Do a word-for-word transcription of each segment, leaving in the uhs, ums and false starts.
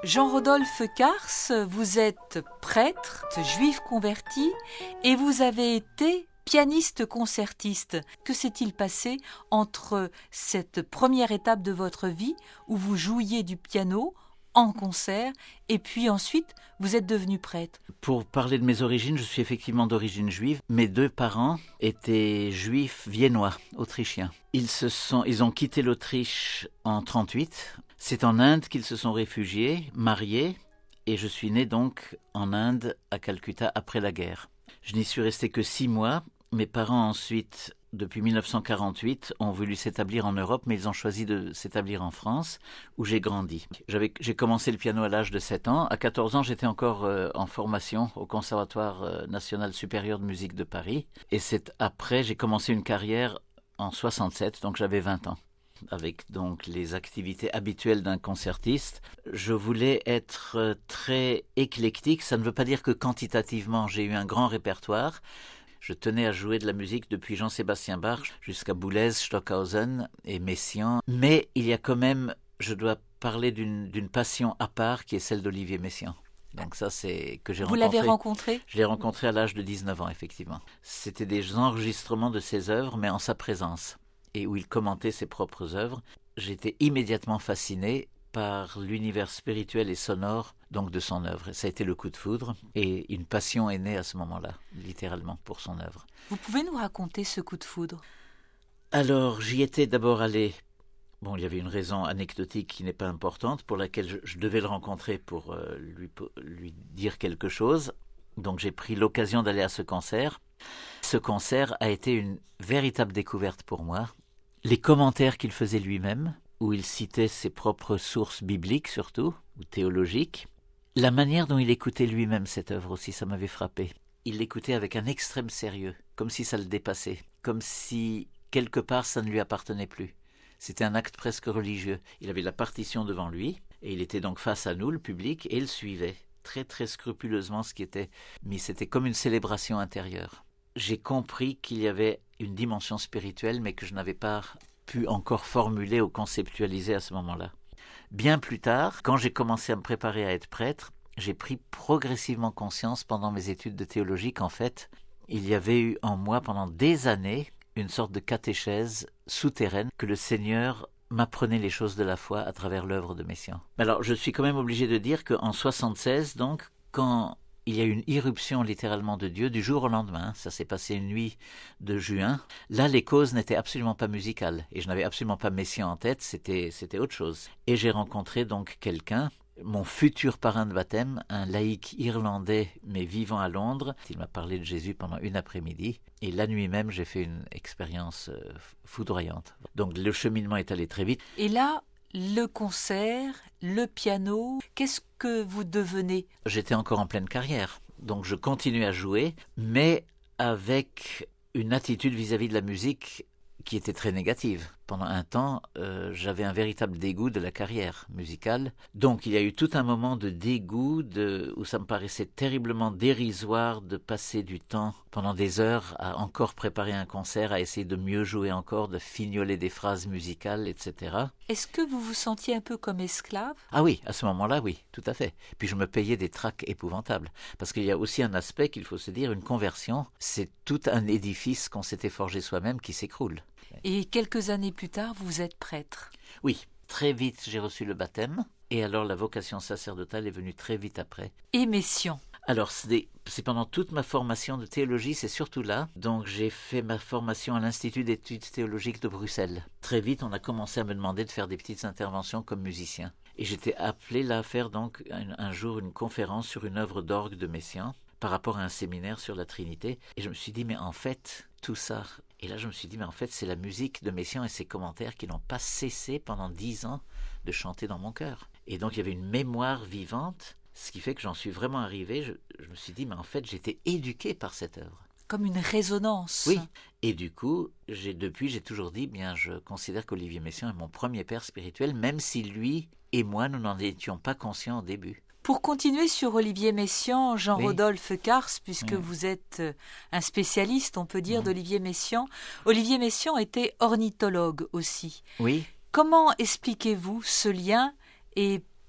Jean-Rodolphe Cars, vous êtes prêtre, juif converti, et vous avez été pianiste concertiste. Que s'est-il passé entre cette première étape de votre vie, où vous jouiez du piano en concert, et puis ensuite, vous êtes devenu prêtre? Pour parler de mes origines, je suis effectivement d'origine juive. Mes deux parents étaient juifs viennois, autrichiens. Ils, se sont, ils ont quitté l'Autriche en trente-huit. C'est en Inde qu'ils se sont réfugiés, mariés, et je suis né donc en Inde, à Calcutta, après la guerre. Je n'y suis resté que six mois. Mes parents ensuite, depuis dix-neuf cent quarante-huit, ont voulu s'établir en Europe, mais ils ont choisi de s'établir en France, où j'ai grandi. J'avais, j'ai commencé le piano à l'âge de sept ans. À quatorze ans, j'étais encore euh, en formation au Conservatoire euh, national supérieur de musique de Paris. Et c'est après, j'ai commencé une carrière en soixante-sept, donc j'avais vingt ans. Avec donc les activités habituelles d'un concertiste. Je voulais être très éclectique. Ça ne veut pas dire que quantitativement, j'ai eu un grand répertoire. Je tenais à jouer de la musique depuis Jean-Sébastien Bach jusqu'à Boulez, Stockhausen et Messiaen. Mais il y a quand même, je dois parler d'une, d'une passion à part qui est celle d'Olivier Messiaen. Donc ça, c'est que j'ai Vous rencontré. Vous l'avez rencontré? Je l'ai rencontré à l'âge de dix-neuf ans, effectivement. C'était des enregistrements de ses œuvres, mais en sa présence, et où il commentait ses propres œuvres. J'étais immédiatement fasciné par l'univers spirituel et sonore donc de son œuvre. Ça a été le coup de foudre, et une passion est née à ce moment-là, littéralement, pour son œuvre. Vous pouvez nous raconter ce coup de foudre? Alors, j'y étais d'abord allé. Bon, il y avait une raison anecdotique qui n'est pas importante, pour laquelle je, je devais le rencontrer pour, euh, lui, pour lui dire quelque chose. Donc j'ai pris l'occasion d'aller à ce concert. Ce concert a été une véritable découverte pour moi. Les commentaires qu'il faisait lui-même, où il citait ses propres sources bibliques surtout, ou théologiques. La manière dont il écoutait lui-même cette œuvre aussi, ça m'avait frappé. Il l'écoutait avec un extrême sérieux, comme si ça le dépassait, comme si quelque part ça ne lui appartenait plus. C'était un acte presque religieux. Il avait la partition devant lui, et il était donc face à nous, le public, et il suivait très très scrupuleusement ce qui était mis. C'était comme une célébration intérieure. J'ai compris qu'il y avait une dimension spirituelle, mais que je n'avais pas pu encore formuler ou conceptualiser à ce moment-là. Bien plus tard, quand j'ai commencé à me préparer à être prêtre, j'ai pris progressivement conscience pendant mes études de théologie qu'en fait, il y avait eu en moi pendant des années une sorte de catéchèse souterraine, que le Seigneur m'apprenait les choses de la foi à travers l'œuvre de Messiaen. Alors, je suis quand même obligé de dire qu'en soixante-seize, donc, quand il y a eu une irruption littéralement de Dieu, du jour au lendemain, ça s'est passé une nuit de juin, là, les causes n'étaient absolument pas musicales, et je n'avais absolument pas Messiaen en tête, c'était, c'était autre chose. Et j'ai rencontré donc quelqu'un, mon futur parrain de baptême, un laïc irlandais, mais vivant à Londres. Il m'a parlé de Jésus pendant une après-midi, et la nuit même, j'ai fait une expérience euh, foudroyante. Donc le cheminement est allé très vite. Et là, le concert, le piano, qu'est-ce que vous devenez? J'étais encore en pleine carrière, donc je continuais à jouer, mais avec une attitude vis-à-vis de la musique qui était très négative. Pendant un temps, euh, j'avais un véritable dégoût de la carrière musicale. Donc il y a eu tout un moment de dégoût de, où ça me paraissait terriblement dérisoire de passer du temps pendant des heures à encore préparer un concert, à essayer de mieux jouer encore, de fignoler des phrases musicales, et cetera. Est-ce que vous vous sentiez un peu comme esclave? Ah oui, à ce moment-là, oui, tout à fait. Puis je me payais des tracs épouvantables. Parce qu'il y a aussi un aspect qu'il faut se dire, une conversion, c'est tout un édifice qu'on s'était forgé soi-même qui s'écroule. Et quelques années plus tard, vous êtes prêtre. Oui, très vite j'ai reçu le baptême, et alors la vocation sacerdotale est venue très vite après. Et Messiaen? Alors c'est, des, c'est pendant toute ma formation de théologie, c'est surtout là. Donc j'ai fait ma formation à l'Institut d'études théologiques de Bruxelles. Très vite on a commencé à me demander de faire des petites interventions comme musicien. Et j'étais appelé là à faire donc un, un jour une conférence sur une œuvre d'orgue de Messiaen par rapport à un séminaire sur la Trinité. Et je me suis dit, mais en fait, tout ça... Et là, je me suis dit, mais en fait, c'est la musique de Messiaen et ses commentaires qui n'ont pas cessé pendant dix ans de chanter dans mon cœur. Et donc, il y avait une mémoire vivante, ce qui fait que j'en suis vraiment arrivé. Je, je me suis dit, mais en fait, j'étais éduqué par cette œuvre. Comme une résonance. Oui. Et du coup, j'ai, depuis, j'ai toujours dit, bien, je considère qu'Olivier Messiaen est mon premier père spirituel, même si lui et moi, nous n'en étions pas conscients au début. Pour continuer sur Olivier Messiaen, Jean-Rodolphe oui. Cars, puisque oui. vous êtes un spécialiste, on peut dire, oui. d'Olivier Messiaen. Olivier Messiaen était ornithologue aussi. Oui. Comment expliquez-vous ce lien et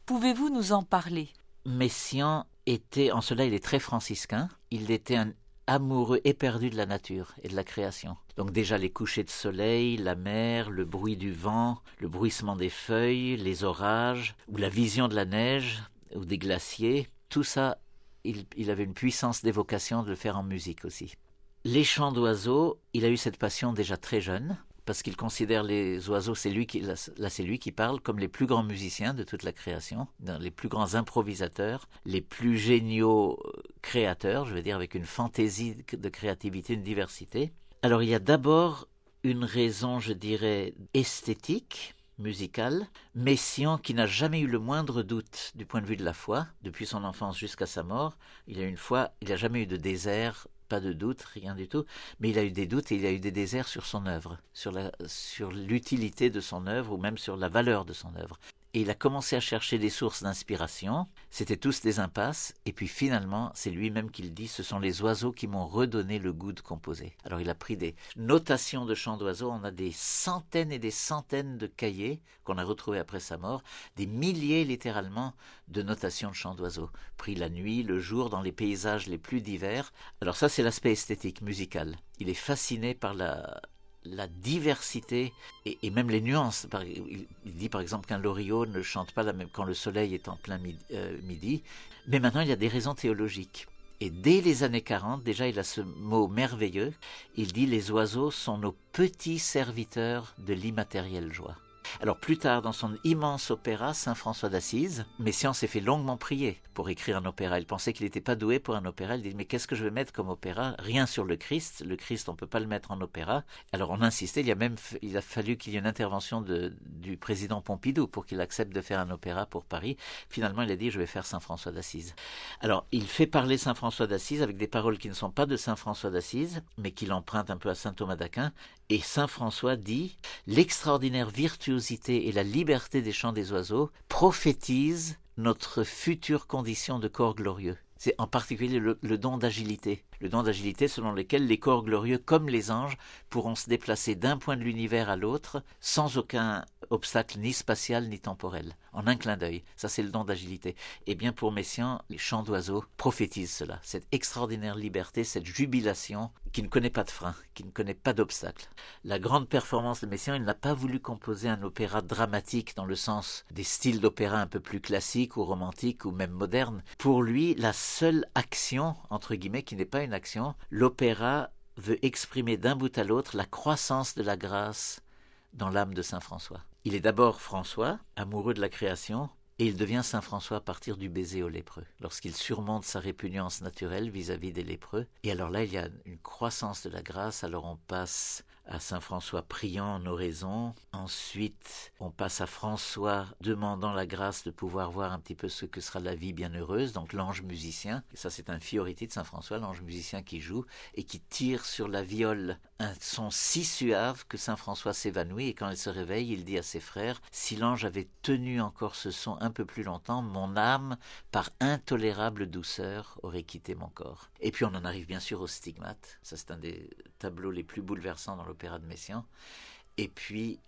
Pouvez-vous nous en parler? Messiaen était, en cela il est très franciscain, il était un amoureux éperdu de la nature et de la création. Donc déjà les couchers de soleil, la mer, le bruit du vent, le bruissement des feuilles, les orages, ou la vision de la neige, ou des glaciers, tout ça, il, il avait une puissance d'évocation de le faire en musique aussi. Les chants d'oiseaux, il a eu cette passion déjà très jeune, parce qu'il considère les oiseaux, c'est lui qui, là, là c'est lui qui parle, comme les plus grands musiciens de toute la création, les plus grands improvisateurs, les plus géniaux créateurs, je veux dire avec une fantaisie de créativité, une diversité. Alors il y a d'abord une raison, je dirais, esthétique, musicale, Messiaen qui n'a jamais eu le moindre doute du point de vue de la foi, depuis son enfance jusqu'à sa mort. Il a une foi, il n'a jamais eu de désert, pas de doute, rien du tout, mais il a eu des doutes et il a eu des déserts sur son œuvre, sur, la, sur l'utilité de son œuvre ou même sur la valeur de son œuvre. Et il a commencé à chercher des sources d'inspiration, c'était tous des impasses, et puis finalement, c'est lui-même qui le dit, ce sont les oiseaux qui m'ont redonné le goût de composer. Alors il a pris des notations de chants d'oiseaux, on a des centaines et des centaines de cahiers qu'on a retrouvés après sa mort, des milliers littéralement de notations de chants d'oiseaux, pris la nuit, le jour, dans les paysages les plus divers. Alors ça c'est l'aspect esthétique, musical. Il est fasciné par la... la diversité et, et même les nuances. Il, il dit par exemple qu'un loriot ne chante pas la même quand le soleil est en plein midi, euh, midi. Mais maintenant il y a des raisons théologiques. Et dès les années quarante, déjà il a ce mot merveilleux, il dit les oiseaux sont nos petits serviteurs de l'immatérielle joie. Alors plus tard, dans son immense opéra Saint François d'Assise, Messiaen s'est fait longuement prier pour écrire un opéra. Il pensait qu'il n'était pas doué pour un opéra. Il dit mais qu'est-ce que je vais mettre comme opéra? Rien sur le Christ. Le Christ, on ne peut pas le mettre en opéra. Alors on insistait. Il y a même, il a fallu qu'il y ait une intervention de, du président Pompidou pour qu'il accepte de faire un opéra pour Paris. Finalement, il a dit je vais faire Saint François d'Assise. Alors il fait parler Saint François d'Assise avec des paroles qui ne sont pas de Saint François d'Assise, mais qu'il emprunte un peu à Saint Thomas d'Aquin. Et Saint François dit l'extraordinaire virtuosité et la liberté des chants des oiseaux prophétisent notre future condition de corps glorieux. C'est en particulier le, le don d'agilité. Le don d'agilité selon lequel les corps glorieux, comme les anges, pourront se déplacer d'un point de l'univers à l'autre sans aucun obstacle ni spatial ni temporel, en un clin d'œil. Ça, c'est le don d'agilité. Et bien pour Messiaen, les chants d'oiseaux prophétisent cela, cette extraordinaire liberté, cette jubilation qui ne connaît pas de frein, qui ne connaît pas d'obstacle. La grande performance de Messiaen, il n'a pas voulu composer un opéra dramatique dans le sens des styles d'opéra un peu plus classiques ou romantiques ou même modernes. Pour lui, la seule action, entre guillemets, qui n'est pas une action, l'opéra veut exprimer d'un bout à l'autre la croissance de la grâce dans l'âme de Saint François. Il est d'abord François, amoureux de la création, et il devient Saint François à partir du baiser aux lépreux, lorsqu'il surmonte sa répugnance naturelle vis-à-vis des lépreux. Et alors là, il y a une croissance de la grâce, alors on passe à Saint François priant en oraison, ensuite on passe à François demandant la grâce de pouvoir voir un petit peu ce que sera la vie bienheureuse, donc l'ange musicien, et ça c'est un fioriti de Saint François, l'ange musicien qui joue et qui tire sur la viole un son si suave que Saint François s'évanouit, et quand il se réveille, il dit à ses frères « Si l'ange avait tenu encore ce son un peu plus longtemps, mon âme, par intolérable douceur, aurait quitté mon corps. » Et puis on en arrive bien sûr au stigmate, ça c'est un des tableaux les plus bouleversants dans l'opéra de Messiaen, et puis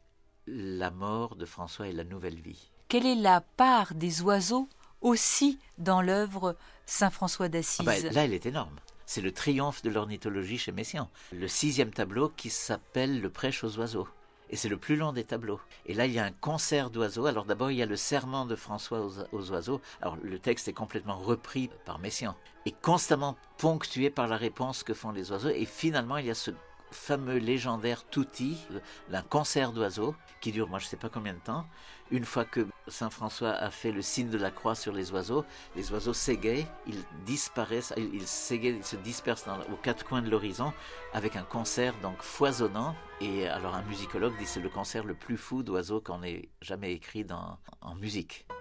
la mort de François et la nouvelle vie. Quelle est la part des oiseaux aussi dans l'œuvre Saint François d'Assise? Ah bah, là elle est énorme. C'est le triomphe de l'ornithologie chez Messiaen. Le sixième tableau qui s'appelle le prêche aux oiseaux. Et c'est le plus long des tableaux. Et là, il y a un concert d'oiseaux. Alors d'abord, il y a le serment de François aux, aux oiseaux. Alors le texte est complètement repris par Messiaen et constamment ponctué par la réponse que font les oiseaux. Et finalement, il y a ce fameux légendaire Tutti, un concert d'oiseaux qui dure, moi je ne sais pas combien de temps. Une fois que Saint François a fait le signe de la croix sur les oiseaux, les oiseaux s'égayent, ils disparaissent, ils, ils s'égayent, ils se dispersent dans, aux quatre coins de l'horizon avec un concert donc foisonnant. Et alors un musicologue dit que c'est le concert le plus fou d'oiseaux qu'on ait jamais écrit dans, en musique.